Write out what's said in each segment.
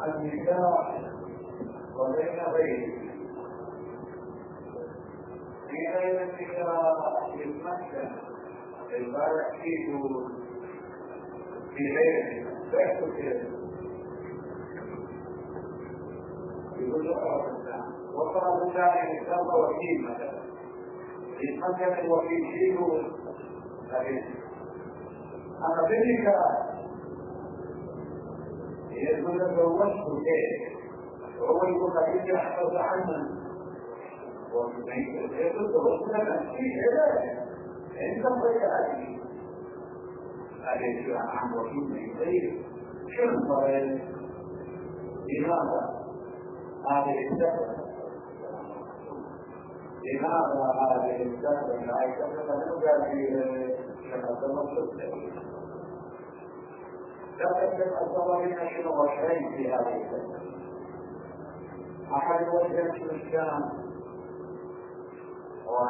النكاح وبين غيره. في غير النكاح يتمكن البارح فيه في غيره فيكتب يقول له وقرأ ثاني يسمى وكيل مثلا يتمكن الوكيل فيه أما في النكاح يقول له تزوجت كيف وهو يقول لك يحفظ عنه ويقول له انت طيب هذه عن وكيل من غيره شو الفرق؟ لماذا هذه السفر؟ لماذا هذه السفر لا يسفر في شخص المسلم؟ لكن الضرورين شنو وجهين في هذه السفر؟ أحد الوجهين في الإسلام هو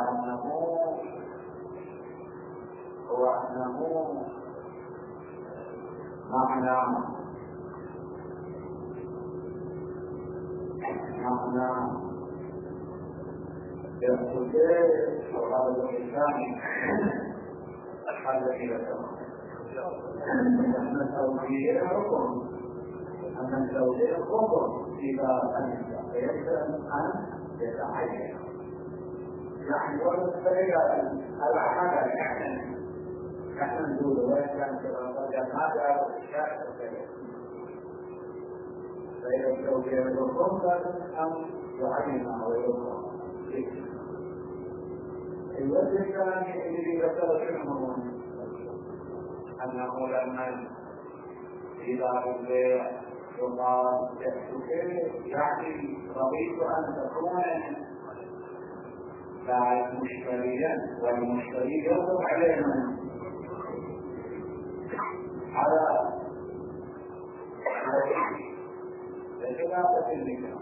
أنه معنى الخلق وهذا الإنسان الحاجة إلى التمام. أن التوحيد حكم، أن التوحيد حكم إذا أنت فيجب أن يتعين. يعني والطريقة العمل نحن نقول وإن هذا الشيء فإذا التوحيد حكم أم يعين ويظهر. الوجه الثاني الذي ذكر شنو أنه لما إذا البيع يقال يعني رضيت أن تكون لا مشتريا والمشتري يطلب علينا على خلافة النكاح.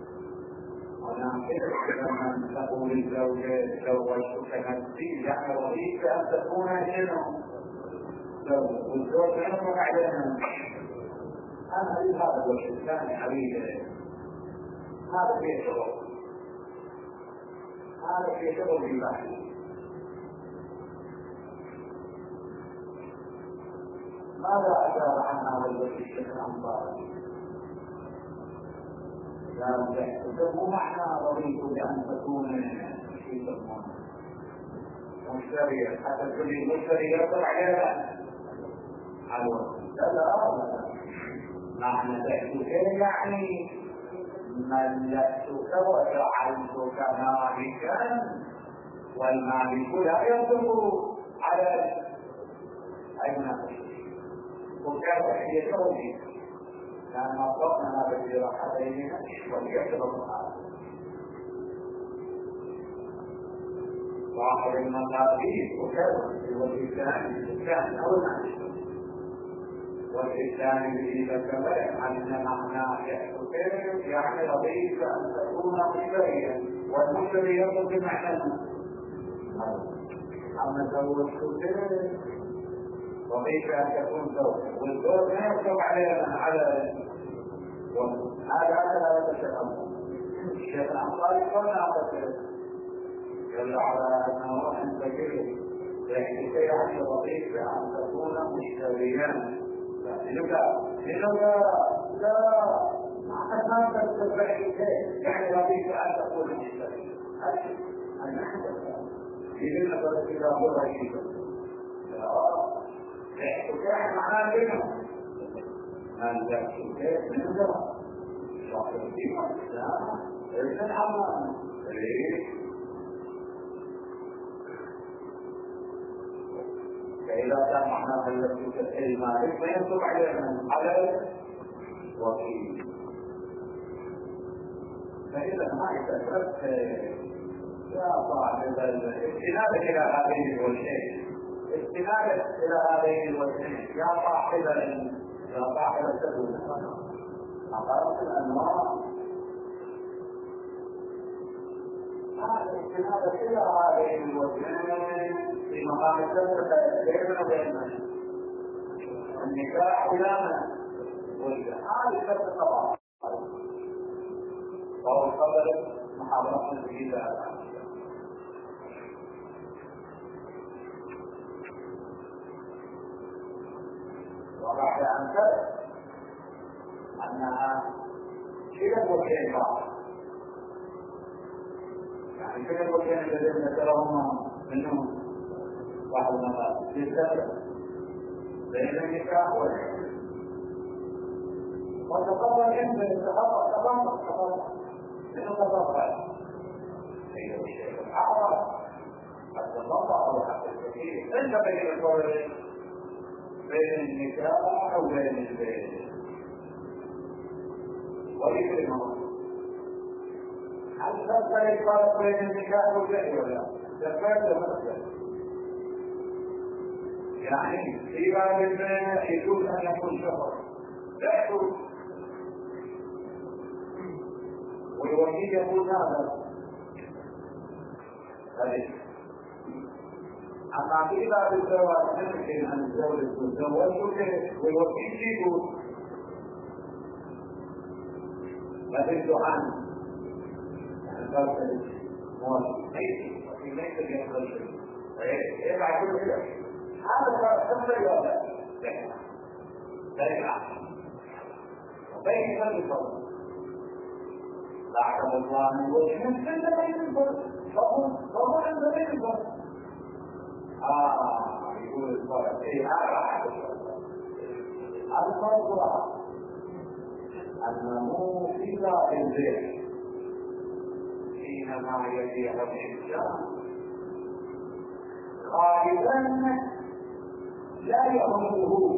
ولكن تقول الزوجة تزوجتك نفسي يعني رضيت أن تكون هنا والزوج يطلب علينا. أنا أريد هذا الوجه الثاني أريد هذا فيه شغل، هذا فيه شغل بالباحث. ماذا أشار عن هذا الوجه الشيخ الأنصاري؟ مو معنى رضيت بأن تكون في ضمان مشتريا حتى تكون مشتري يطلع عليها على الوقت. لا معنى ذلك يعني ملكتك وجعلتك مالكا والمالك لا يطلب على أجنبي وكان هي توجيه لأن أطلقنا هذا الجراحتين وليكتب الصحابة. واحد المقابيل وكذا في الوجه الثاني أو المعنى والثاني الذي ذكر أن معنى يحتفل يعني رضيت أن تكون مشتريا والمشتري يطلب بمعنى أما زوجتك رضيت أن تكون زوج والزوج لا يطلب على هذا الشيخ الأنصاري قلنا هذا يدل على أنه أنت كيف يعني رضيت أن تكون مشتريا لأنه لا ما تستطيع يعني رضيت أن تكون مشتريا أنا إذن أقول إذا هو رشيد لا معناه كده من ذلك كيف من ذلك شخص الدين لا ليس الحمام ليه فإذا كان معناه الذي تسأل المالك فينصب على الوكيل. فإذا ما يتأثرت يا صاحب استنادك إلى هذين الوجهين استنادك إلى هذين الوجهين يا صاحب السبب أقرأت الأنواع استنادك إلى هذين الوجهين في مقام السبب بيننا وبين النكاح إلى من؟ هذه السبب طبعا فهو قبل محاضرات جديدة الآن. وبعد أن ثبت أنها كلا وكين بعض، يعني كلا وكين الذين ذكرهم منهم بعض المرات للسبب بين النكاح والعلم، وتقرر أنت تقرر منه تقرر أي الشيء الأعظم حتى النظر أو حتى الكثير ليس بين القولين بين النكاح أو بين البيت ويكرمه. هل تفضل الفرق بين النكاح والبيت ولا تفضل مثلا؟ يعني في باب البيع يجوز أن يكون شهر لا يجوز، والوكيل يقول هذا أما في باب الزواج يمكن أن الزوج والوكيل يقول لكن عنه الفرق موافق وكيل ليس بيحصل شيء يبقى كل كده هذا تفضل ولا لا يبقى وبين فرق الفرق بعد الله وجهه كل بين الفرق فهو عند بين الفرق يقول الفرق ايه هذا الفرق أنه في ذات البيت حينما يبيع الإنسان غالبا لا يهمه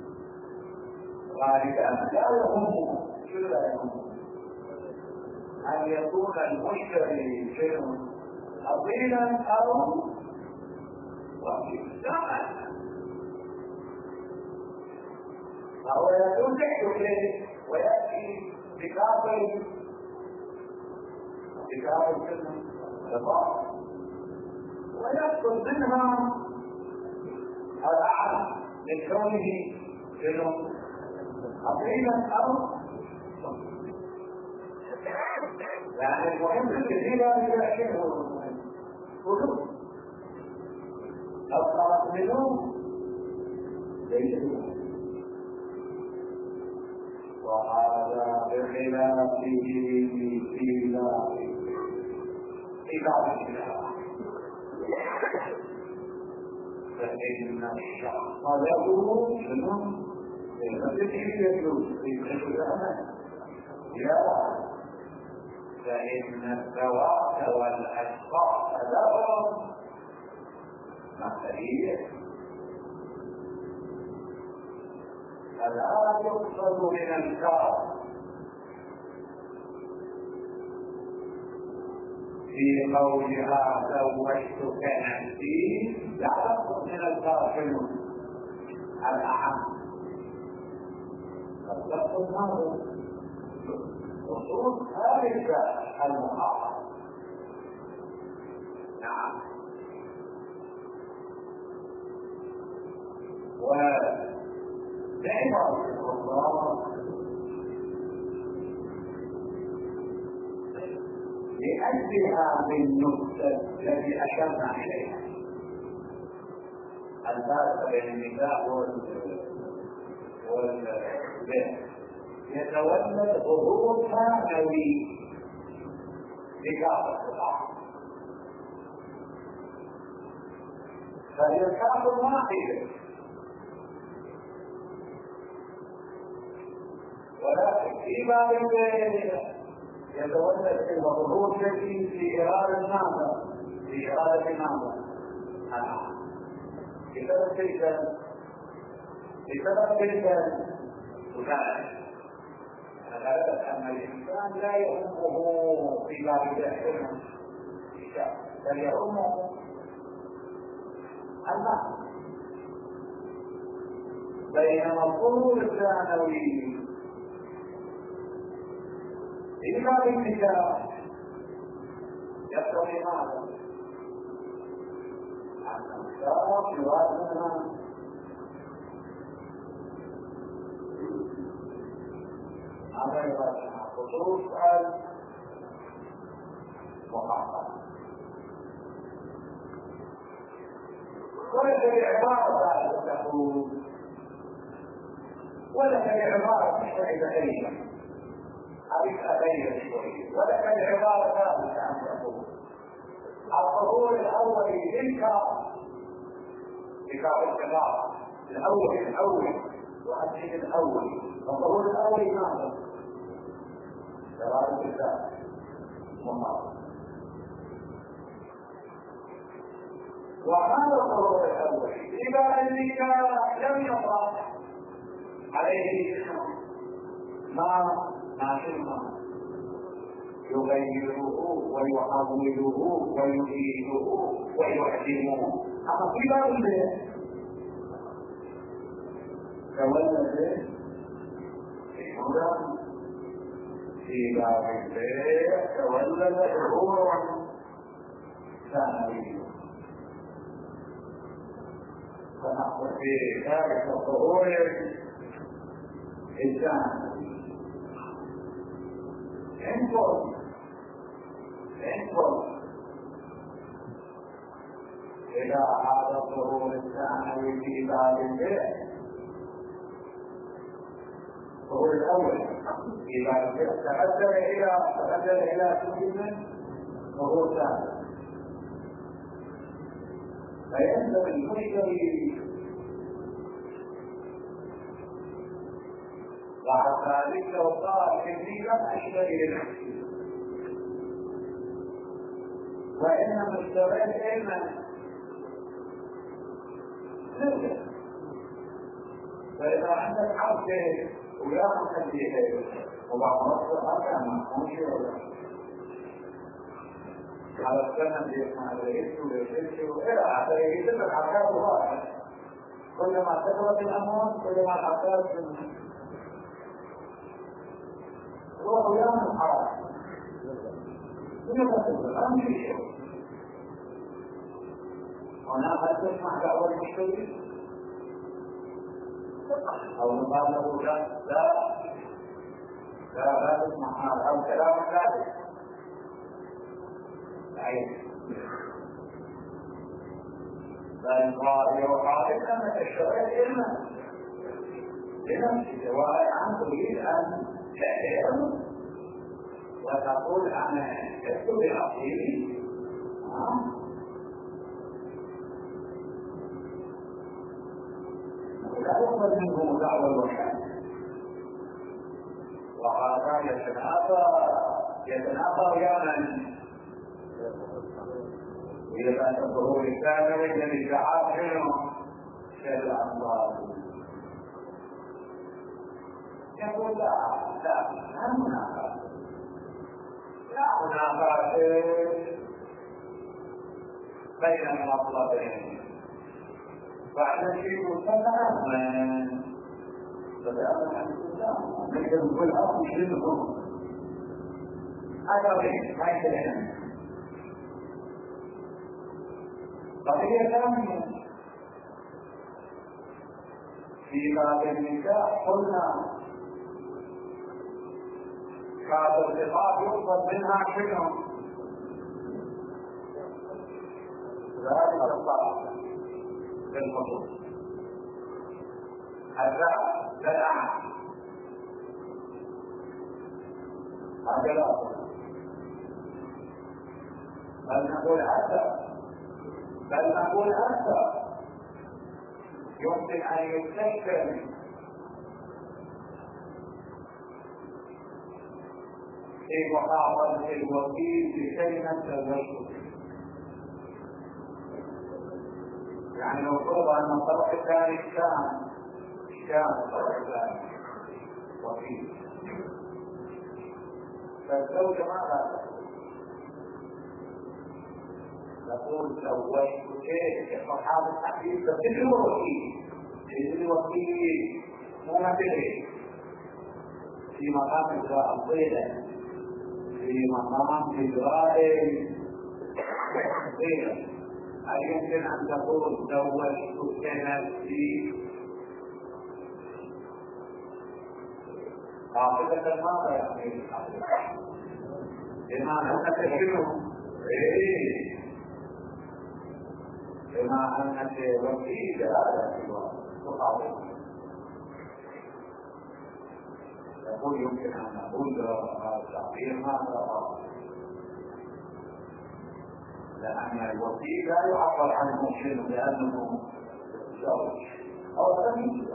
شو لا يهمه أن يكون المشتري شيء أصيلا أو وكيلا، فهو يكون تحت إليه ويأتي بكافر الرضا ويدخل منها الأعلى من كونه شنو أصيلا أو يعني المهم الكثير هذا شيء كله أو صارت منهم ليسوا، وهذا بخلافه في بعض الشرائع، فإن الشخص له شنو فإن الذوات والأشخاص لهم مسؤولية، فلا يقصد من الكار في قولها زوجتك نفسي، لا يقصد من الكار شنو الأعم، يقصد هذا خصوص هذه المخاطرة. نعم. ودائما لأجل هذه النقطة التي أشرنا إليها الفارق بين النكاح والبيع يتولد ظهور ثانوي لكافة الأرض، فهي كافة واحدة، ولكن في باب يتولد الظهور الذي في إرادة ماذا؟ في إرادة ماذا؟ بسبب تلك المساعدة. فثبت أن الإنسان لا يهمه في باب العلم بل يهمه المعنى، بينما الظهور الثانوي في باب النكاح يقتضي ماذا؟ أن النكاح يوازنها هذا يوازنها خصوصا المخاطره. ولك بعبارة تقول، ولك بعبارة مشتعبة كريمة أبيك أبين شوية، ولك بعبارة ثابتة أن تقول الظهور الأول لكاف الكلام الأول وأجل الأول. الظهور الأول ماذا؟ جلالة الله مخاطر. وهذا الظهور الأول إذا النكاح لم يطرأ عليه ما يغيره ويحوله ويزيده ويعدمه. أما في باب البيت تولد في باب البيت تولد ظهور ثانوي. فنحن في ذلك الظهور الثانوي انظر إلى هذا الظهور الثانوي في باب البيت. الظهور الأول في باب البيت تبدل إلى سلم ظهور ثاني. فينبغي المشتري بعد ذلك لو قال إني لم أشتري لنفسي وإنما اشتريت علما نرجع. فإذا عندك حرف وياخذ فيه وبعض الوقت هذا ما مش على السنة يسمع الرئيس إلى آخره يتم الحركات الواحدة. كلما كثرت الأموال كلما حصلت هو قيام الحرام. أهم شيء هنا هل تسمع دعوة المشتري أو نقال له لا تسمع أو كلام ثابت فالقاضي وقال أنك اشتريت علما لنفسك وأنت تريد أن تعلم وتقول أنا كتبت بأصيلي لا يقبل منه دعوة الوحيد. وهذا يتنافى ويعمل إذا كان الظهور الثانوي للإدعاء منه كالأنصار يقول لا منافاة بين المطلبين. فاحنا نشيء تماما فبأمر عن الإسلام نجد كل أرض يشركهم هذا غير ما يتلهم. قضية ثانية في باب النكاح قلنا كاد الرقاب يقصد منها شنو؟ ذلك الطرف بالخطوط الرأس للأعمى هكذا بل نقول أكثر يمكن أن يستشكل في محافظة الوكيل بكلمة الرشد. يعني لو فرض أن الطرف الثاني كان الطرف الثاني وكيل فالزوجة ماذا تقول؟ زوجت كيف أصحاب التحديد بكل الوكيل مو مثله في مقام إجراء الضيلة في مقام إجراء الضيلة. هل يمكن أن تقول زوجت كنفسي حافظة ماذا يعني؟ بمعنى أنك شنو إيه بما أنك وكيل هذا الصحابي يقول يمكن أن نقول هذا التعبير ماذا؟ لأن الوكيل لا يعبر عن المسلم لأنه زوج أو زميل،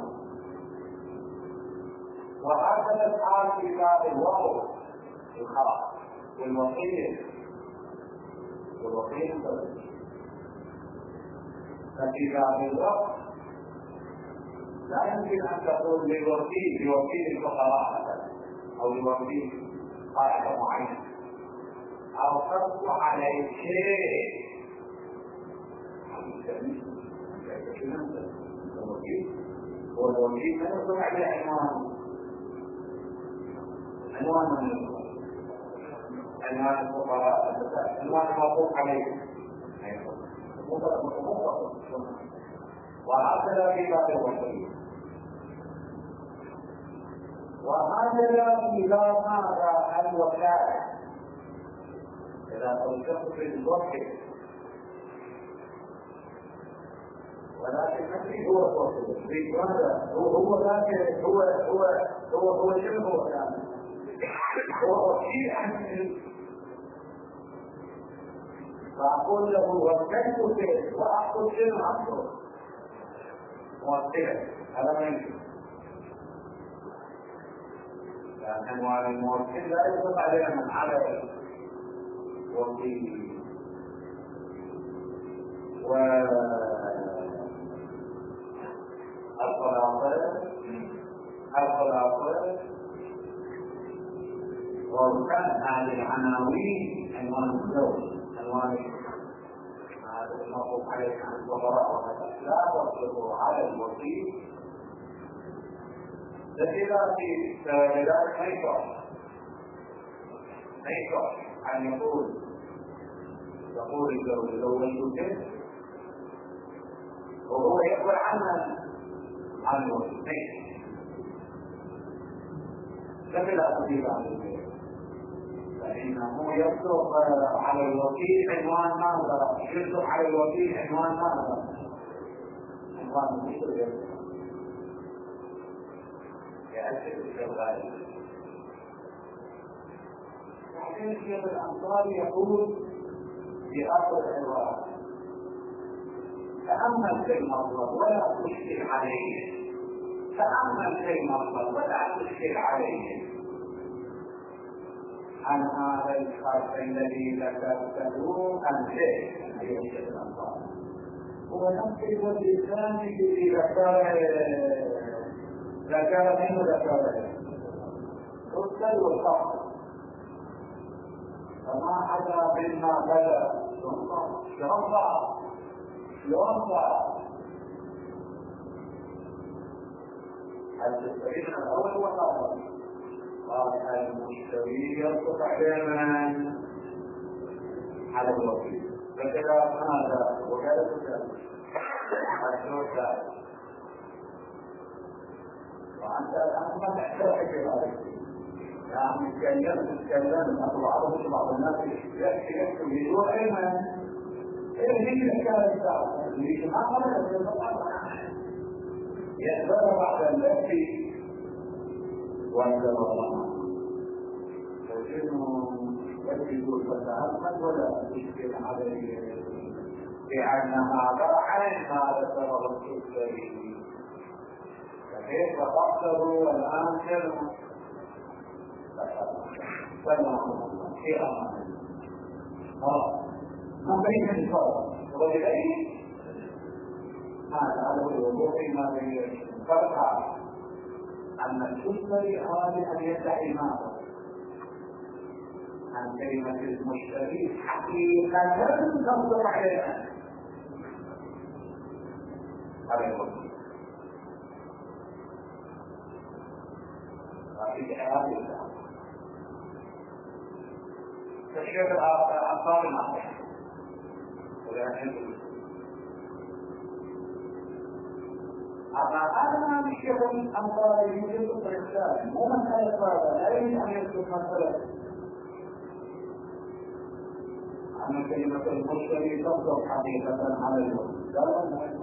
وهكذا الحال في باب الوضع الخاص والوكيل زوج. ففي باب الوقت لا يمكن أن تقول لوكيل الفقراء مثلا أو لوكيل قاعدة معينة أو تطلق عليه شيء. هو الوكيل لا يطلق عليه عنوان الفقراء، عنوان مطلوب عليه. وهكذا في باب الوكيل، وهكذا في باب ماذا؟ الوكالة. إذا توجهت في الوكيل ولكن نفسي هو الوكيل في ماذا؟ هو ذاك هو شنو هو كان؟ هو وكيل عن فأقول له وكلتك وأحصل شنو أحصل موكلا. هذا ما يمكن، لأن الموكل لا يطلق علينا من على وكيل. الخلاصة وكان هذه العناوين عنوان الزوج، عنوان هذا المطلوب عليه عن الفقراء وهذا لا تصدق على الوكيل. لذلك ما يشرع أن يقول الزوج زوجتك وهو يقبل عن الوكيل. لا تجيب عن الوكيل، فإنه يصدق على الوكيل عنوان ماذا؟ يصدق على الوكيل عنوان ماذا؟ عنوان المشترك يأثر الشغال. بعدين الشيخ الأنصاري يقول في آخر العبارة: تأمل في المطلب ولا تشكل عليه، تأمل في المطلب ولا تشكل عليه عن هذا الخرق الذي ذكرته أنت أيها الشيخ الأنصاري. هو نفس الإسلام الذي ذكر منه الرسل والفقر، فما حدا مما بدا يرفع التسعيد الأول والآخر. قال المشتري يصدق دائما على الوكيل، فكذا هذا وكذا الشرطة. وأنت الآن ما تحتاج إلى ذلك، يعني تتكلم أطلع بعض الناس يكتب يدور أيمن هي الأشياء السابقة اللي ما قبل يحضر بعد التي وأنزل الله فإنه يجب الفتاة ولا تشكل عليه بأن هذا عين هذا سبب الشركة. فكيف تقصروا والآن كلمة سلام في أمان ما بين الفرق ولذلك هذا على الوضوح ما بين الفرق أن المشتري أراد أن يدعي ماذا؟ عن كلمة المشتري حقيقة تصدق عليها هذا الوضوح في حياة الله. فالشيخ الأنصاري الأخر ولكن أنا الشيخ الأنصاري يوجد الرسالة مو مسألة هذا، لا يريد أن يكتب مسألة أن كلمة المشتري تصدق حقيقة على المشتري.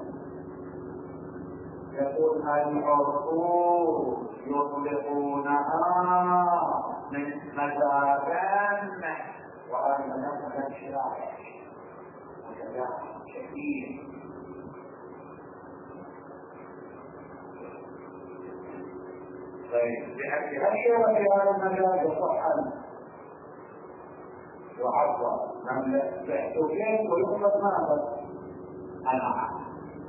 يقول العرفون يطلقونها من مكان وهذا مكان شرائع وكذا شديد. طيب بهالشيء وفي هذا المجال يصح وعفوا من يحتوكين ويطلق ماذا؟ العقل.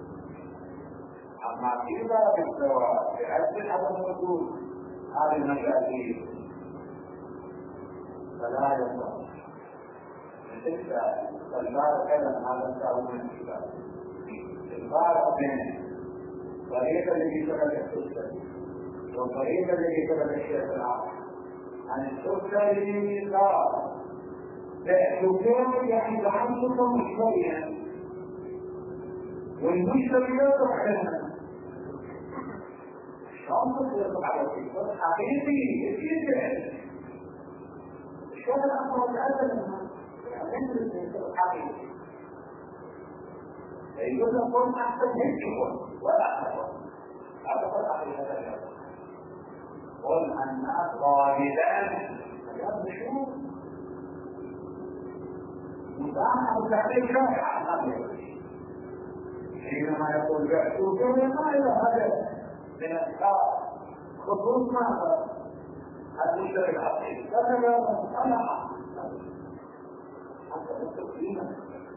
أما في باب الزواج بأجل عدم وجود هذه المشاكل فلا يصح. مثل الفارق أيضا هذا الكلام من الكتاب. الفارق بين الطريقة التي سبب السلسلة والطريقة التي سبب الشيخ العقل عن السلسلة للميثاق تأخذون يعني تحملكم مشتريا والمشتري يطرح لنا شرط يطرح على الفكرة حقيقي جدا الشيخ الأمر الأدب منها حقيقي يقول لكم أحسن منكم ولا أحسن هذا هو حقيقة الأدب. قل أن الظالمان مجال مشهور مدعم وتعليم شرع حينما يقول بعثوكم ما إلى هذا من الإسلام خصوص ماذا؟ المشتري العقيد كذا أنا حتى التقديم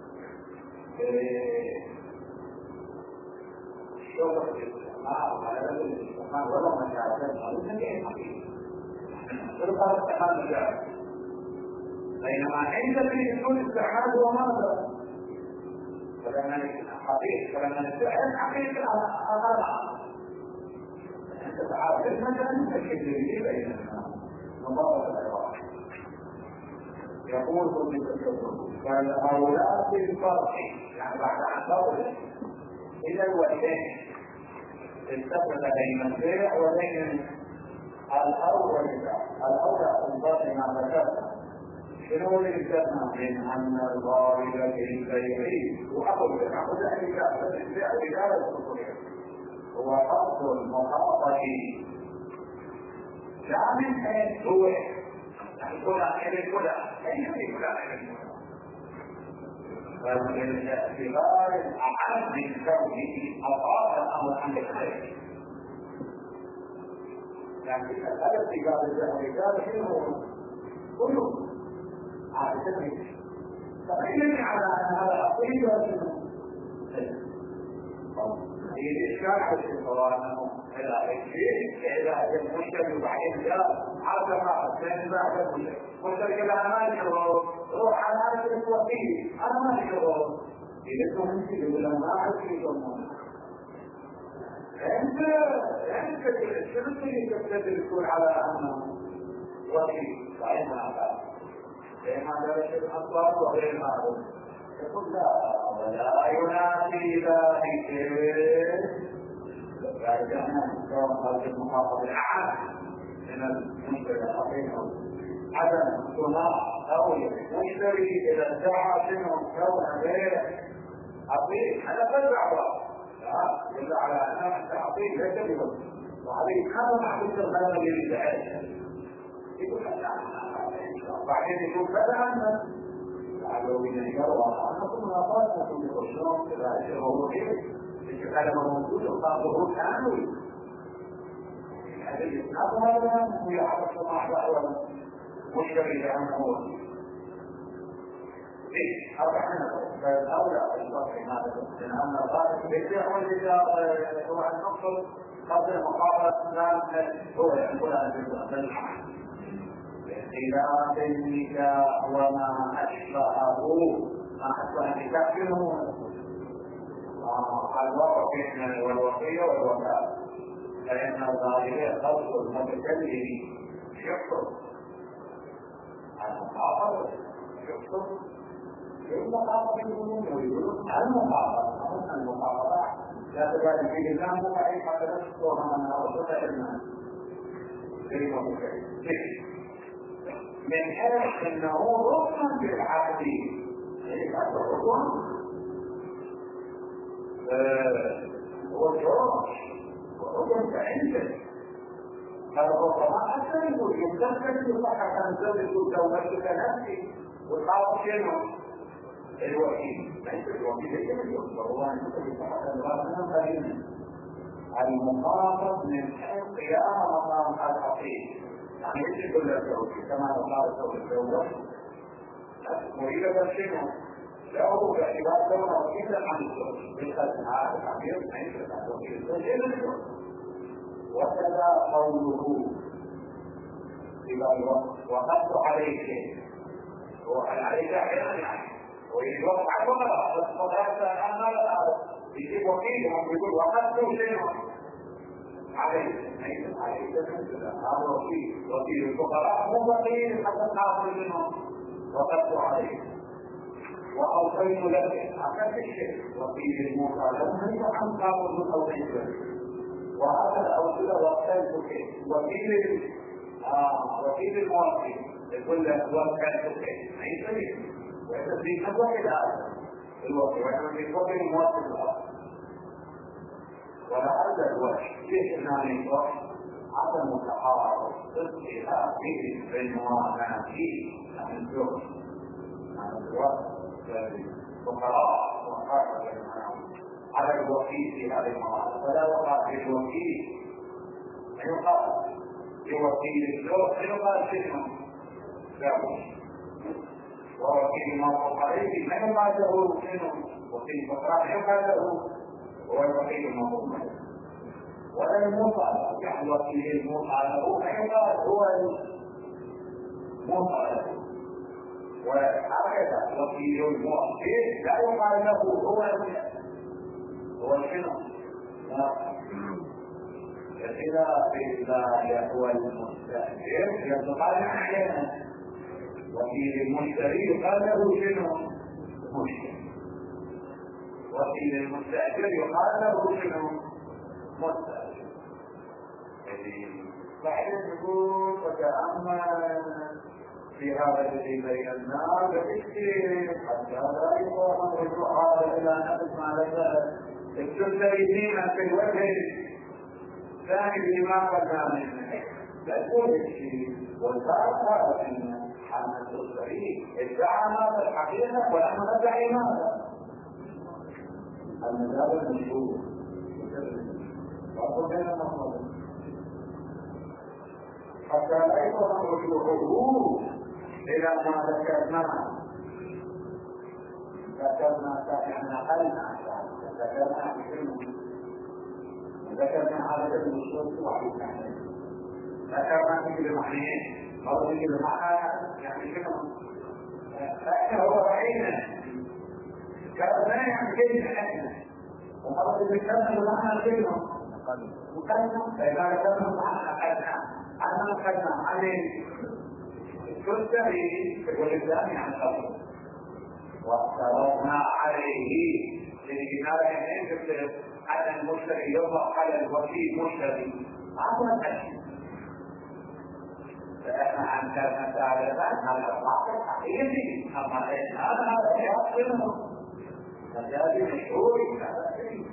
الشغل في الاستعمار وعلى بلد الاستعمار ولا مجالات هذا كيف حقيقي تلقى استعمال مجال بينما عند في اصول الاستعمال هو ماذا؟ فلما حقيقي فلما نستعمل حقيقي على هذا انت تعرف المجال تشكيل بيننا مضاعف العراق يقول في الكتب فالأولاد بالفرق يعني بعد عن دولة إلى الوحدين التفت بين البيع وبين الأول الأولى ما ذكرنا شنو اللي ذكرنا من أن الضارب بالبيع وأقول البيع بداية هو قصد المخاطرة لا من حيث هو يقول فمن اعتبار الأعم من كونه أضاف الأمر عن الخير يعني الأدب تجاه الرجال شنو كله على سبيل فبين على أن هذا أصيل وشنو هي الإشكال على الشيطان إلى الشيء إلى المشكل وبعدين جاء عرض ما أثنين بعد المشكل إلى أمان شغل روح على هذا الوكيل أنا ما شغل إذا كنت مشكلة ولا ما أعرف شيء أنت شنو اللي تقول على أنه وكيل صحيح هذا لأن هذا الشيء أصلا وغير هذا يقول لا ولا ينافي ذلك فإذا كان المخاطب الأعم من المنتج الحقيقي عدم صناعة أو مشتري إذا ادعى شنو كون غير عقيم هذا فالدعوة إلا على أن التعقيم لا تجب وعليه هذا معروف هذا للدعاء يقول بعدين يقول فلا لعله من الجروة أنا كنت نقاط في الخشوع إلى الشهور الكلام موجود وقابله كامل هذا الإسلام هذا هو يعرف صناع دعوة مشتري لأنه إيه أربعنا فالأولى الشرح هذا لأن الغالب بالبيع والإجار هو المقصد قبل المقابلة هو يقول أن خلاف النكاح وما أشبهه ما أشبه النكاح منه الوقف والوصية والوفاء فإن الغالبية خلق المتكلم يكفر المخاطر يكفر المخاطر يقولون المخاطرة لا تبالي في الإسلام وعيد حتى نشكرها من أرسل علما من حيث انه ركن بالعقد هو الجراح وعضو فعلا هذا هو طبعا أكثر يقول يمكن يصح أن تزوج زوجتك نفسي والخاص شنو؟ الوكيل ليس الوكيل يجب والله أن يصح أن تزوج المخاطب من حيث قيام مقام الحقيقي يعني ليس كل الزوجي كما قال زوج الزوج مريدة شنو؟ له باعتبار كونه وكيلا عن الزوج بالخدمة هذا التعبير ليس عن وكيل الزوج إلا الزوج وكذا قوله إذا الوقت وقفت عليك عليك يعني ويوقع فقط فقط أنا لا أعرف يجيب وكيل يقول وقفت شنو عليك هذا وكيل الفقراء مو وكيل حتى ناخذ منهم وقفت عليك وأوصيت لك أخذت الشيء وكيل الموقع لهم هي عن قابل أوصيت لك وهذا الأوصية وكلتك وكيل الموكل يقول لك وكلتك أي سبيل وإذا في خطوة الآن الوكيل وإذا في وكيل الموكل الآن ولعل الوجه ليش أنني عدم التحرر اختلاف به بين ما فيه عن الزوج عن الوقت الفقراء وخاصة على الوكيل في هذه المواضيع فلا وقع في الوكيل يقال لوكيل الزوج يقال شنو؟ زوج ووكيل الموقوف عليه ما يقال له شنو؟ وكيل الفقراء يقال له هو الوكيل الموقوف عليه ولا الموقع يعني وكيل الموقع له ما يقال هو الموقع له وهكذا وكيل الموقع لا يقال له هو شنو؟ فإذا بالله هو المستأجر يقال أحيانا وكيل المشتري يقال له شنو؟ مشتري وكيل المستأجر يقال له شنو؟ مستأجر بعدين نقول وتأمل في هذا الذي بين الناس بكثير حتى لا يكون الرجوع هذا إلى نفس ما ذكر السلسلين في الوجه ثاني لما قلنا منه لا يقول الشيء والبعض هذا أن حمد السلسلين ادعى هذا الحقيقة ونحن ندعي ماذا؟ المذهب المشهور وأقول بين المطلوب حتى لا يكون رجوعه إلى ما ذكرناه يعني نقلنا ذكرنا هذا المشروع واحد ذكرنا في المعنيين أو في المعنى يعني شنو؟ فإحنا هو رأينا كرنا يعني كيف احنا ومرة ذكرنا المعنى كلمة وكلمة فإذا ذكرنا المعنى أخذنا عن السلسلي والإسلام عن قبل وافترضنا عليه لنجمال أن يكتب على المشتري يضع على الوكيل مشتري هذا الأشياء فإحنا عن كلمة تعالى هذا الواقع الحقيقي أما هذا يحصله فهذا مشهور هذا شيء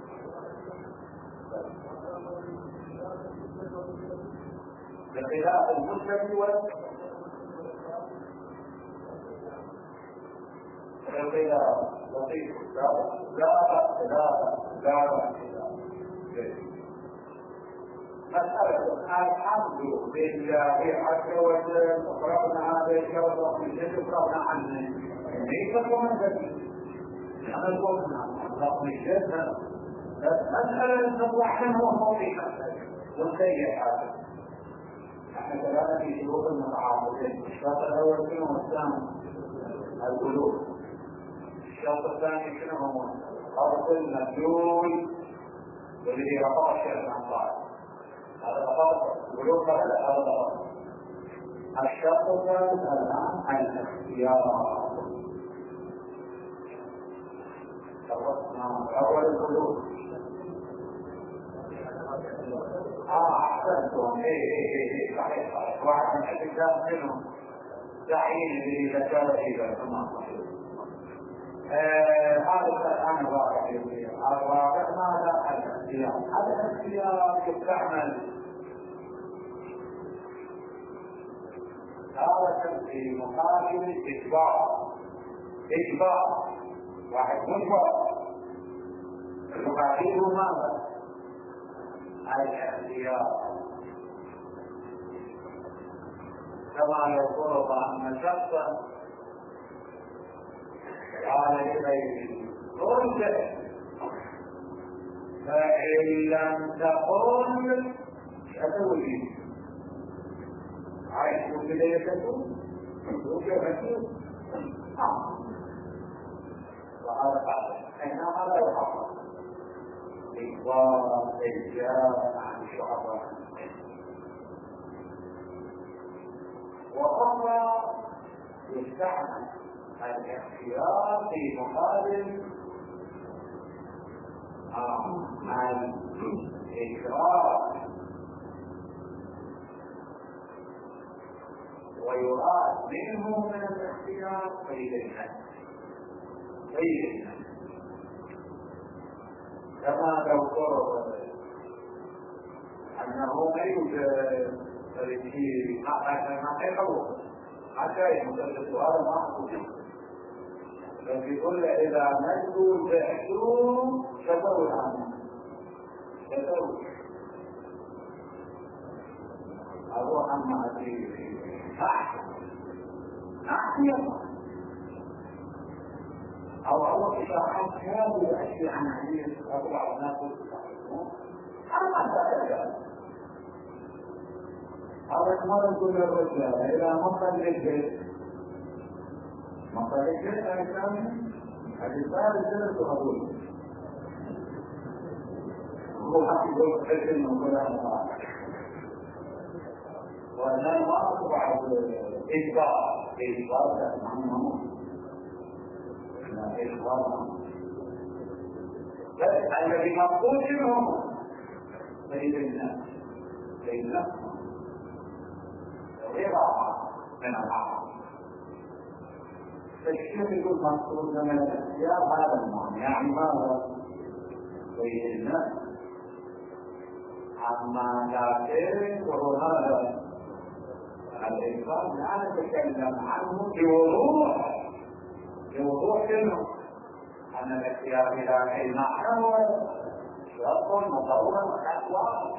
بخلاف المشتري والخلاف لطيف لا مسألة الحمد لله عز وجل أقرأنا هذا الشرط ومن جد أقرأنا عنه ليس ومن جد أنا قلنا رقم الجد مسألة نطلع منه وموضيها ونسيح هذا نحن كلامنا في شروط المتعاقدين الشرط الأول شنو والثاني القلوب الشرط الثاني شنو هو أرض المدلول والذي رفض الشرط عن طائر هذا تفاضل قلوب هذا تفاضل الشرط الثالث الآن الاختيار أول القلوب أحسنتم صحيح واحد من الكتاب منهم تعيين اللي ذكر في ذلك هذا الآن الرابع الرابع ماذا؟ الاختيار. هذا الاختيار يستعمل تارة في مقابل الإجبار. إجبار واحد مجبر يقابله ماذا؟ الاختيار. كما لو فرض أن شخصا قال لغيره قل، فإن لم تقل ستولي عايش بدايته وكيف وهذا بعد حين هذا يحصل إخبار الرجال عن الشعراء. وأخرى يستعمل الاختيار في مقابل الإكراه، ويراد منه من الاختيار قيد النفس. كما لو فرض أنه لا يوجد تركيب ما يحوط حتى يمتلك هذا ما أقول، بل يقول إذا مجدوا تحتوا شكروا العمل شكروا أروح عن معدي أو الله إشاعات هذه الأشياء عن عديد أطلع الناس هذا مرة كل الرجال إلى مصر للجيش مصر للجيش أيضاً الرجال الجيش وهدول هو حتى يقول حسن وكلها وأنا ما أطبع إجبار لأنه الذي مقبول منهم سيد الناس غير من العالم. فالشيء يقول مقصود من الاختيار هذا المعنى، يعني ماذا؟ سيد الناس عما لا وهو هذا الإنسان لا نتكلم عنه بوضوح كلمة أن الاختيار إلى أي معنى هو شرط مطورا وحسوى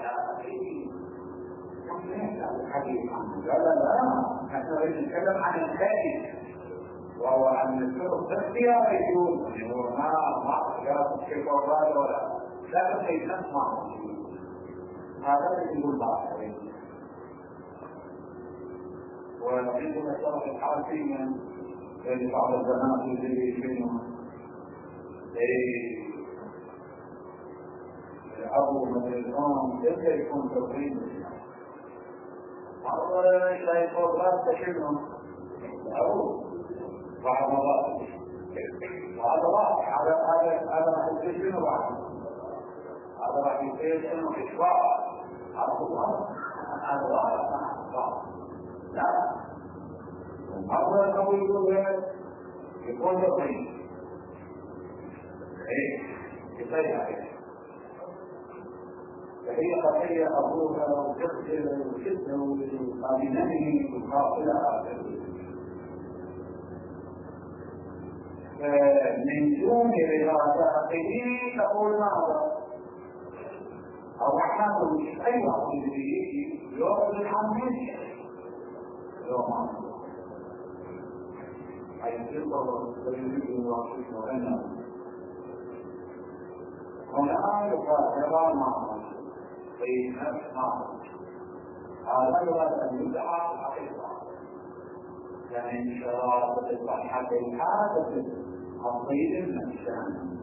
الحديث عنه. لا نحن نتكلم عن الثاني وهو أن الشرط الاختيار يكون هو ما جرى في القرآن لا تخيل نسمع هذا الذي يقول بعض ونحن نشرح الحالفين لأن بعض الزمان يجري منهم أبو مدرسان كيف يكون تقريبا أولا لا يقول لا تشمهم أو بعض الله وهذا واضح هذا راح يصير شنو بعد هذا راح يصير شنو إشباع هذا واضح لا أولا أبو يقول تقريبا كفاية فهي قضية أبوها وتقتل وشده وقابلنه وقابلها من دون رضاته تقول ماذا؟ الرحمن مش أي واحد يجي يوم الحمد يوم أي تلقى ويجب الواقع وأنا هنا يقال معه في نفس معه هذا يراد أن يدعى حقيقة يعني شرارة الصحة الحادثة الطيب النفسان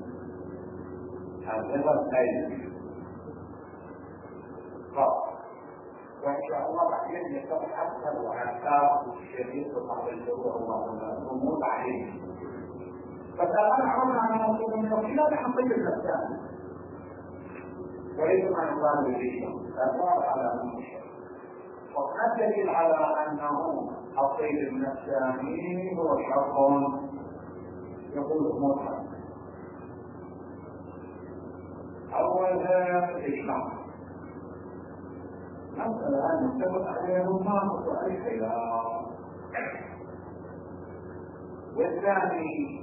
هذا أيضا وإن شاء الله بعدين يتبع أكثر وعكار الشديد وصعب الجوع والأمور بعدين فالآن عرضنا عن مطلوب من الوكيلة بحقيقة النفسان وليس ما يقال بالريشة أدوار على المنشأ وقد دليل على أنه الطيب النفساني هو شرط نقول أمور خمسة. أولها الإجماع، مثلا نتفق عليهم ما نقول أي خلاف. والثاني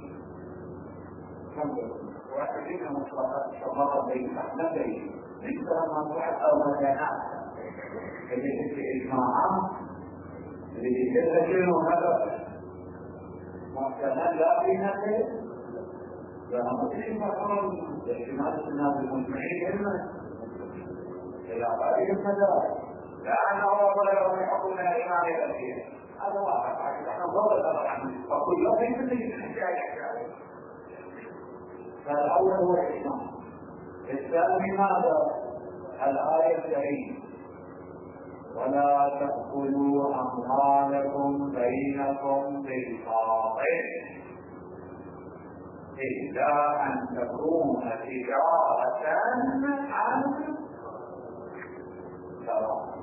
وأحدنا مطلقات شرارة بين أحمدين مثل مصلحة أو مكانات اللي في إجماعات اللي يتسجل هذا مكانات لا في نفسه لأنه مطلق مقام احتمال الناس المجمعين إلما إلى غير المدار لأنه وضع يحكم الإمام الأخير هذا واحد نحن ضرب عنه فكل يوم يمكن يحكي. فالأول هو الإسلام. الثاني ماذا؟ الآية الكريمة ولا تأكلوا أموالكم بينكم بالباطل إلا أن تكون تجارة عن تراض.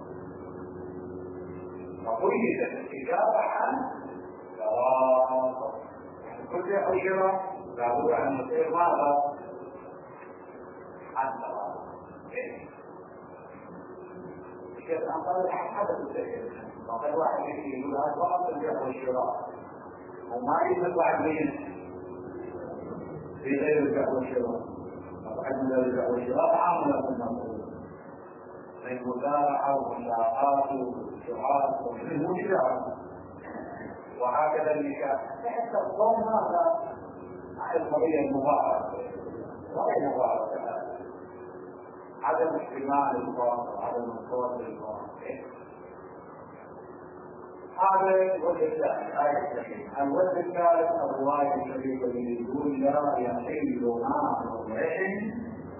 فقيدت التجارة عن تراض. كل أجرة لابد أن يصير ماذا؟ عن تراض. الشيخ قال حدث التجارة وقد واحد يقول هذا فقط البيع والشراء وما يطلع منه في غير البيع والشراء. فقد من البيع والشراء عاملة المفروض من مزارعة ومشاقات وشعار ومشاعر وهكذا النكاح. حتى الصوم هذا القضية المباركة وغير مباركة عدم اجتماع الفرق وعدم الصوت للفرق. هذا الوجه الثاني آية الكريمة. الوجه الثالث الرواية الشريفة اللي يقول لا يحل مال امرئ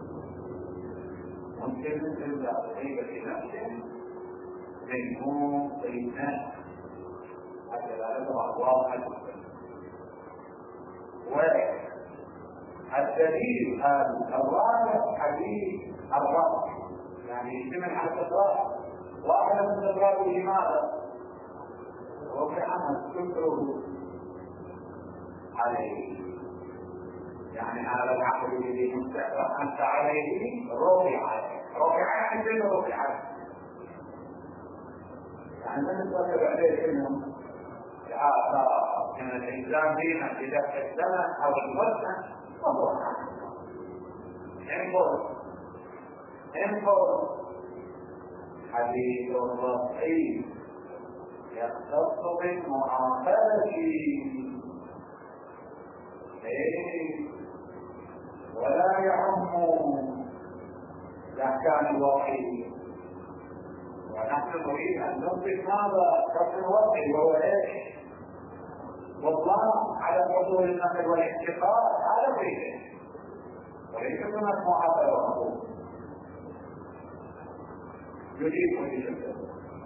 مسلم إلا بطيبة نفسه منه طيبا حتى لا يضع واضحا. والدليل هذا الرابع حديث الرابع يعني يشتمل على التضاد واحد من التضاد لماذا؟ رفعنا شكره عليه يعني هذا العقل الذي أنت عليه رفع يعني بين رفع يعني من نتوقف عليه إنه من الإنسان دينا إذا الزمن أو الوزن فهو انظر حديث الرفعي يختص بالمعاملة ولا يعم الأحكام الوضعية. ونحن نريد أن نثبت ماذا؟ حكم الوضعي وهو إيش؟ والله على حصول النقل والاحتقار هذا فيه وليس هناك معاملة وحقوق. يجيب بشكل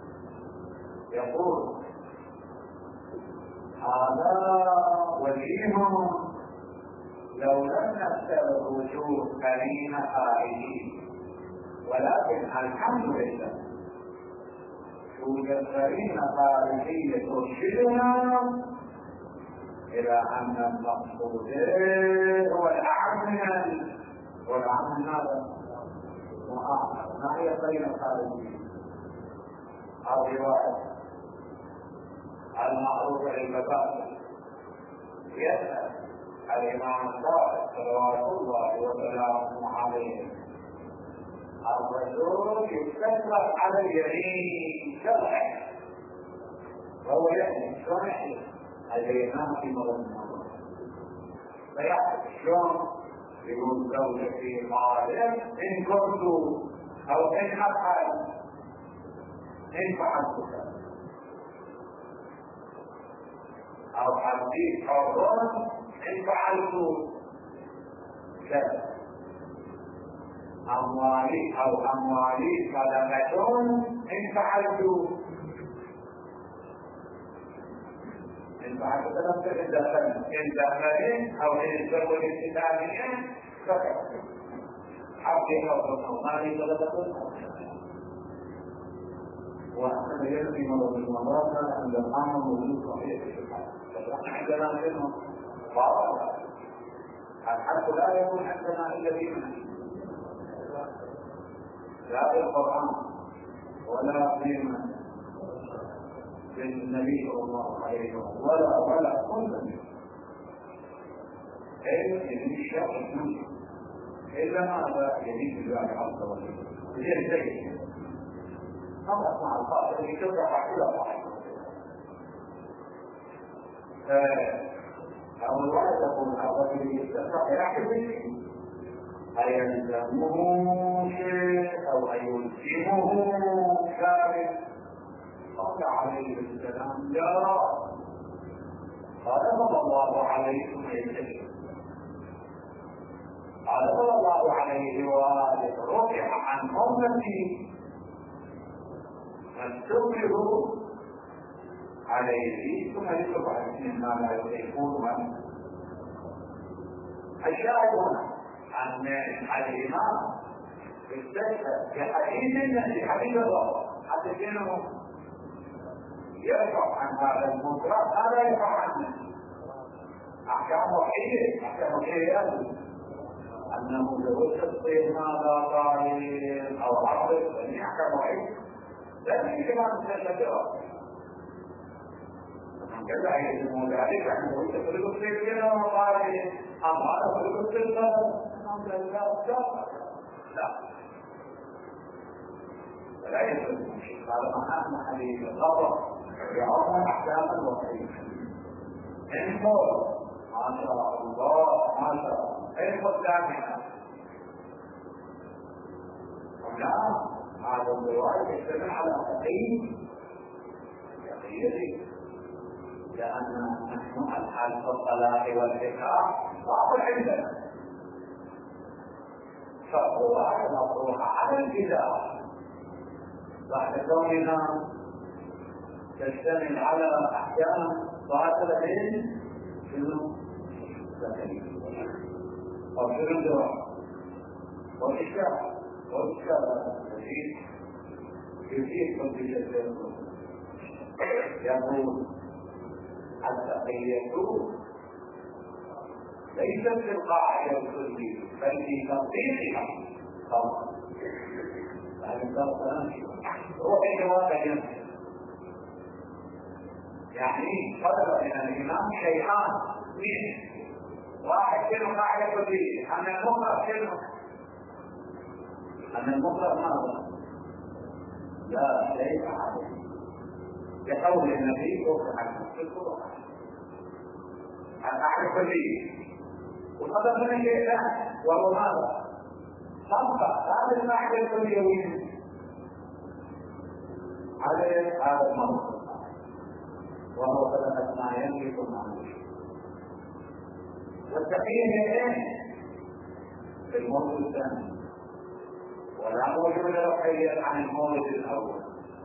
يقول هذا وجيه لو لم نفترض وجود قرين خارجي ولكن الحمد لله توجد قرين خارجية ترشدنا إلى أن المقصود هو الأعم من هذا ما هي قرين خارجية أو رواية المعروف بالمبادئ. يسأل الإمام الصادق صلوات الله وسلامه عليه الرسول يستشرف على اليمين شرعا وهو يحلف شلون يحلف؟ الإمام في مرض المرض فيحلف شلون؟ يقول زوجتي قالت إن كنت أو إن أفعل إن فعلت كذا أو حديث حرام إن فعلت كذا أموالي صدقة إن فعلت كذا إن دخلت أو إن تزوج الثانية فكذا حقي أو مالي صدقة. وأحسن يلقي مرض المرضى عند الأمر موجود صحيح في الحال. فنحن عندنا منه بعض الحق لا يكون عندنا إلا لا في القرآن ولا في النبي صلى الله عليه وسلم ولا كل يجب الشرع المنزل إلا ماذا يجب الله عز وجل يجب نظر مع الخاطر يتبع إلى صاحبه أو الواحد يقول الرجل يستطيع يحب أيلزمه شيء أو أيلزمه كامل قال عليه السلام لا قال صلى الله عليه وسلم قال صلى الله عليه وآله رفع عن أمتي من تكره عليه ثم يتبع مما لا يطيقون من الشاهد هنا أن الإمام استشهد بحديث النبي حديث الله حتى انه يرفع عن هذا المنكر هذا يرفع عنه احكام وحيده احكام وحيده انه لو تستطيع ماذا قال او عرض فان احكام وحيده لا يمكن ان تستشهد كذا يجب ذلك انه يستطيع السير وقال أما أنا في لا يجب هذا معنى حديث الخبر يعظم أحكاما وحيدا انظر ما شاء الله ما شاء الله انظر دائما لا هذا الرواية يشتمل على يقين لأن نحن الحال في الطلاق والذكاء واضح عندنا فهو مطروح على الكتاب بعد كونها تشتمل على أحكام باطلة شنو؟ التكاليف أو شنو الدواء والإشكال الذي يزيد كل يقول التقية ليست في القاعدة الكلية بل في تطبيقها خلاص هو في جواب يعني طلب من الإمام شيئان واحد كله قاعدة كلية أن المطلق ماذا؟ لا ليس عليه بقول النبي وكان في القرآن القاعدة كلية وطلب من الشيطان وهو ماذا؟ طبق هذه القاعدة الكلية هذا الموضوع وهو ثلاثة ما يملك المعنى والتقييم ايه؟ في الموضوع الثاني ولا موجود رفعية عن الموضوع الأول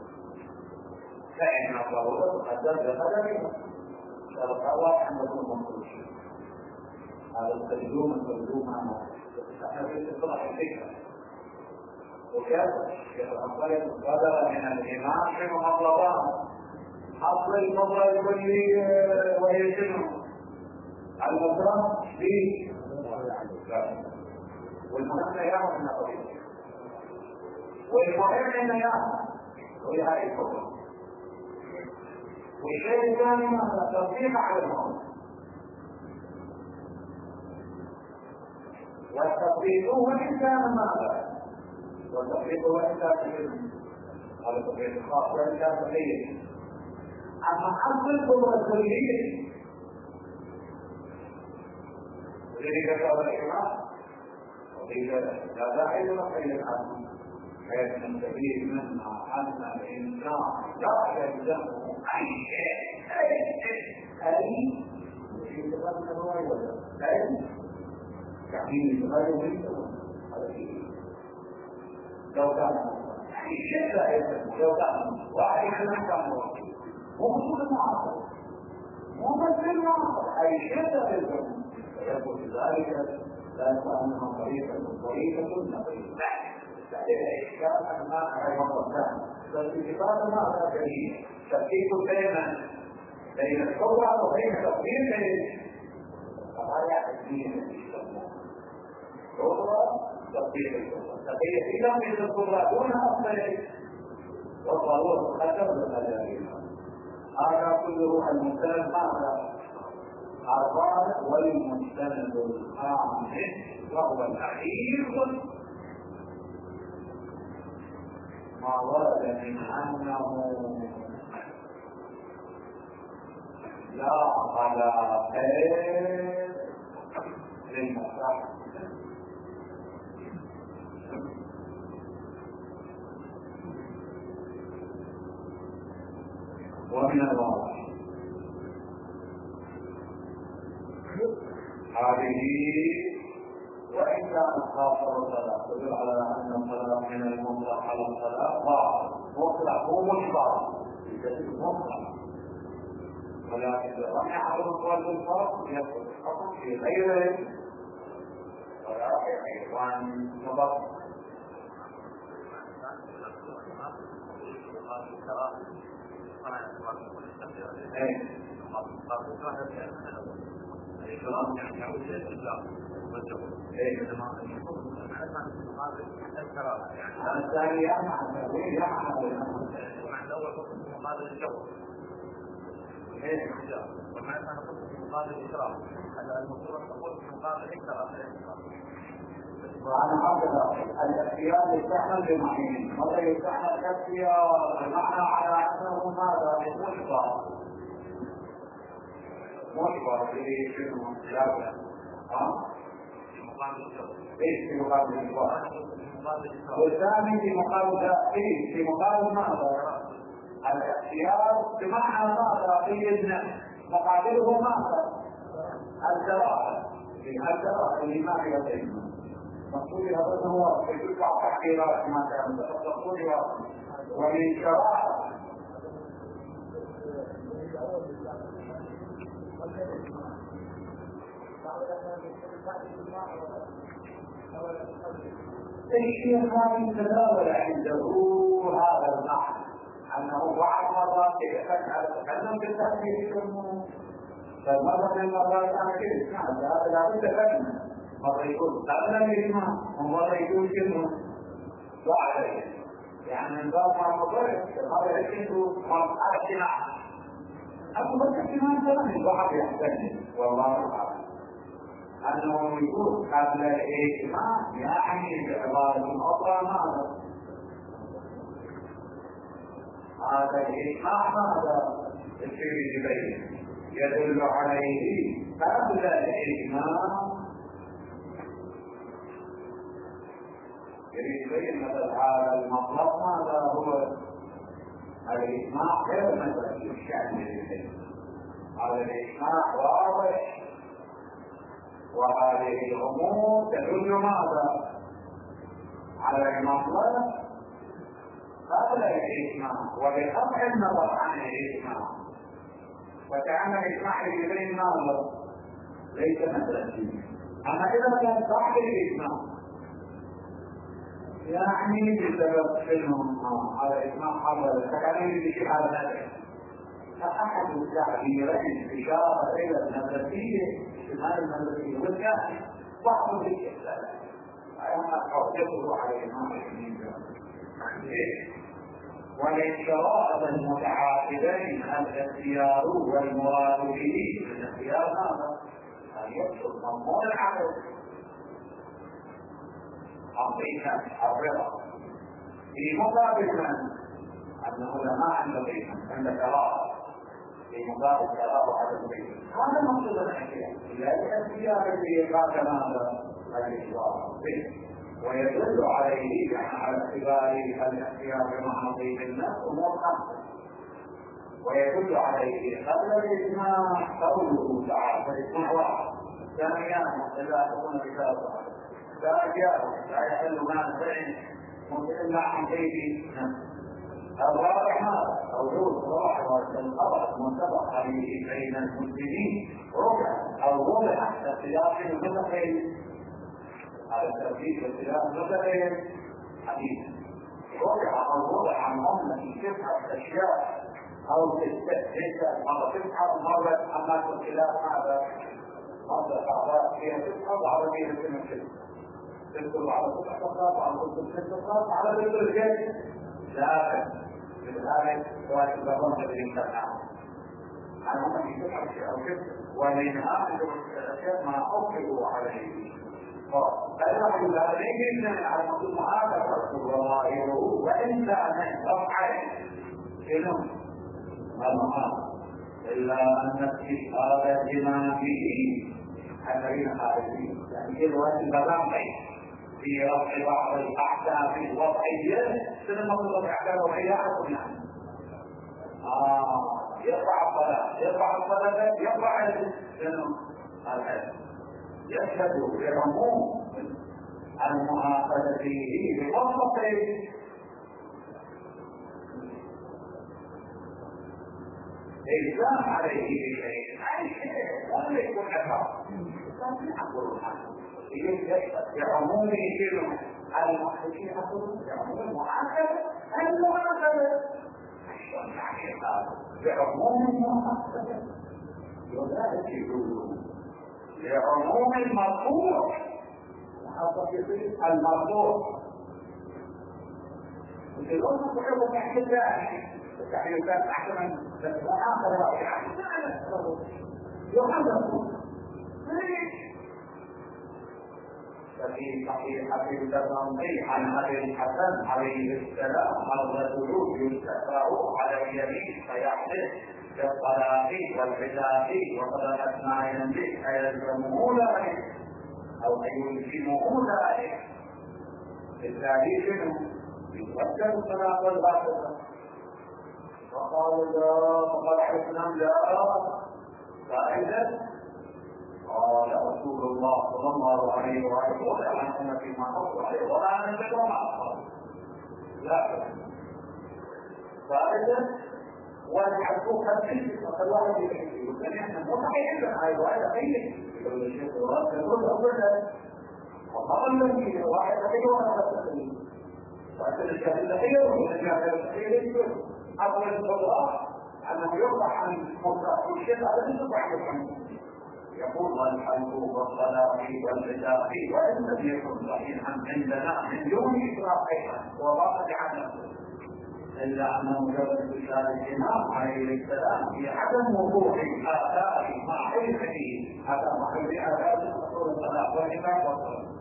فإن الضرورة تقدم بقدرها شرط واحد يكون منقوش هذا الترجمة نحن في اصطلاح الفكرة وكذا يتنقل بدلا من الإمام في مطلبات أصل المطلب الكلي وهي شنو؟ المطلب فيه والمهم يعمل من قبيل والمهم أن يعمل وهي هذه الفكرة والشيء الثاني ماذا؟ تطبيق على الموت والتطبيق هو الإنسان ماذا؟ والتطبيق هو الإنسان هذا التطبيق الخاص والإنسان تغيير أما أصل القدرة الكلية وذلك قال الإمام وقيل لا داعي لرفع العالم حيث نستفيد منها أن الإنسان لا يلزمه أي شيء أي في تقدم الرواية ولا يعني يتغير هذا شيء لو كان أي شيء لا يلزمه لو كان واحد من كان وخصوص المعاصر ومثل المعاصر أي شيء لا يلزمه فيقول ذلك لا يفهمها طريقة نقية لديه إشكال أن ما أعرف الثاني فالاتفاق ماذا دليل تفكيك بين القوة وبين تطبيق قضايا الدين الكبرى تطبيق الكبرى تطبيق إذا الكبرى دون أصل والضرورة خطر بالمجالين. هذا كله المستند ماذا؟ الرابع والمستند الخامس وهو الأخير ما ورد من أنه لا على خير للمصلحة ومن الواضح هذه وإن كانت خاصة الصلاة تدل على أن الصلاة من المطلق على الصلاة باطل مطلق هو مش باطل يجب مطلق، ولكن لم يحضر الصلاة الفرق يدخل الحكم في غيره ولا في حيوان مبطل. الثاني يعمل مقابل الجو وما كان حكم مقابل الإكراه هذا المفروض تقول مقابل الإكراه. وأنا هذا الاختيار يستعمل بمعنيين، مرة يستعمل الاختيار بمعنى على أنه ماذا مجبر في شنو لا في مقابل الجو في مقابل الإكراه، والثاني في مقابل في مقابل ماذا؟ الاختيار بمعنى ماذا؟ في مقابله ماذا؟ الكراهة. في الكراهة لما هي بينه مقصود هذا هو في تلك التحقيقات ما كان تقصد ومن كراهة الشيخ هذا تداول عنده هذا المعنى أنه بعض مرات يتكلم بالتحديد ثم فالمرة من المرات أنا كده هذا لا بد منه، مرة يقول قبل الإجماع ومرة يقول كده بعد يعني نظام مع مضرب هذا يكتب على اجتماع أقول اجتماع زمان بعض يحتاج والله أعلم أنه يقول قبل الإجماع يعني بعبارة أخرى ماذا؟ هذا الإجماع ماذا؟ الشيء يبين يدل عليه قبل الإجماع يبين مثل هذا المطلق ماذا هو؟ الإجماع غير مثل الشأن هذا الإجماع واضح وهذه الأمور تدل ماذا؟ على المطلق قبل الإجماع وبقطع النظر عن الإجماع، وكأن الإجماع يبين ماذا؟ ليس مثلا أما إذا كان بعد الإجماع يعني بسبب فيلم على إجماع حضر فكان يجب على ذلك فأحد التعبيرين إشارة إلى النفسية استعمال النفسية والكافي بعض الإسلام أيها حوجته على الإمام والانشراء المتعاقدين الاختيار والمراد به الاختيار هذا أن يحصل مضمون العقل حقيقة الرضا في مقابل أن العلماء عند كراهة في مقابل كراهة على البيت هذا مقصود الأشياء الاختيار الذي قال ماذا؟ الإشراء به ويدل عليه على اعتباره الاختيار بمعنى طيب الناس امور خمسه، ويدل عليه قبل الاجماع قوله تعالى فالاجماع واحد، ثانيا الا تكون بشرط ثالثا لا يحل ما نفعل الا عن طيب نفسه، الرابع هذا وجود صراحه الخبر المتفق عليه بين المسلمين ربع او ربع اختلاف المتفقين على الترتيب واختلاف مثلا حديث وضع او وضع عن امه تسعه اشياء او تسعه مره تسعه مره اما اختلاف هذا هذا الأعضاء فيها تسعة وعربية سنة تدخل على سبع نقاط على كل ست نقاط على ذكر الجيش لا مثل هذا سواء تبغون بالإنترنت أنا هم في تسعة أو ست ومن آخر الأشياء ما أوقفوا عليه فالواحد لا يمكن على مطلوب معاكسة وظاهره وإن كان رفعه شنو المعاكسة إلا أن استشهاد دماغه الذين خارجين يعني كل وقت البرامج في رفع بعض الأحداث الوضعية سنة مطلوب الأحداث الوضعية أخذنا يرفع الصلاة يرفع الحياة يشهد بعموم المؤاخذة فيه بوصفه الإلزام عليه بشيء أي شيء ولا يكون حفاظ لكن يحضر يشهد بعموم شنو المحركين يحضرون بعموم المؤاخذة بعموم المؤاخذة وذلك يقولون لعموم المرفوع المرفوع يقولون صحيح تحديد ذلك أحسن من المؤاخذة يحضر ففي صحيحة التنظيم عن أبي الحسن عليه السلام الرجل يستفاه على اليمين فيحدث كالطلاق والعتاق وطلقت ما ينبه أيلزمه ذلك أو أيلزمه ذلك بالتالي شنو؟ يتوكل الطلاق والباطل وقالوا لا فقد حسنا لا فإذا قال رسول الله صلى الله عليه وآله وسلم فيما نص عليه ولا نشك وما أخبر لا فإذا والحقوق الفكر وقد واحد يحكي وكان احنا مصحي عندنا هاي الرواية خير يقول الشيخ الرأس يقول أولا وقال الذي واحد خير وما خير وأسأل الشهد خير ومن خير أول الصلاة أنه يرفع عن مصرح الشيخ على نصف عنه يقول والحلق والطلاق والعتاق وإن لم يكن صحيحا عندنا من دون إطلاقها وضاقت عنه إلا أن مجرد استشهاد الإمام عليه السلام في عدم وقوع آثار مع حلفه هذا محل آثار أصول الطلاق والعتاق والطلاق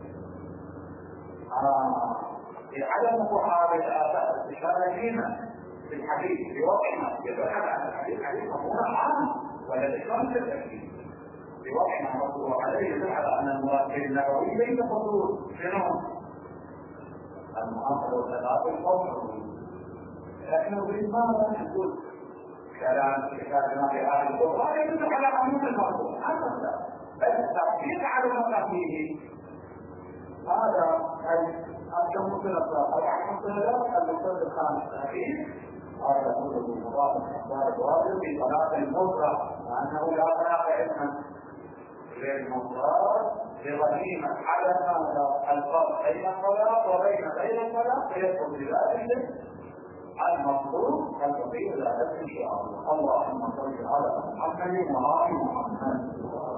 في عدم وقوع هذه الآثار استشهاد الإمام في الحديث بوضعنا يتبعد عن الحديث حديث مفهوم عام ولا الإسلام كالتأكيد بوضعنا مطلوب عليه يدل على أن المؤثر النبوي ليس خطوط شنو؟ المؤثر والثلاث الفوق لكنه بالإسلام يقول كلام كتابنا في هذه القرآن يدل على عموم الموضوع هذا بس التفكير على مقامه هذا الكم من الصلاة المقصد الخامس الأخير قال يقول المضاف اخبار الواجب في طلاق المطلق وانه لا طلاق علما للمطلق لغنيمه على هذا الفرق بين الطلاق وبين غير الطلاق فيدخل بذلك المطلوب الكثير لا ان شاء الله. اللهم صل على محمد وآل محمد.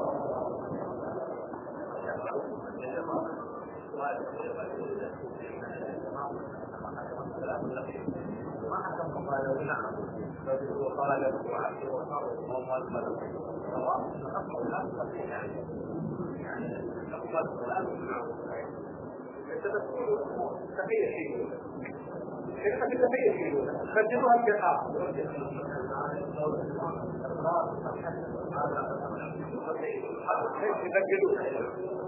ما حكم قال نعم بل قال وعليه وصار وقال ملك سواء اقوى لا يعني اقوى الكلام تدخل كثير شيء كثير شيء فجدوها الجهاد يسجلون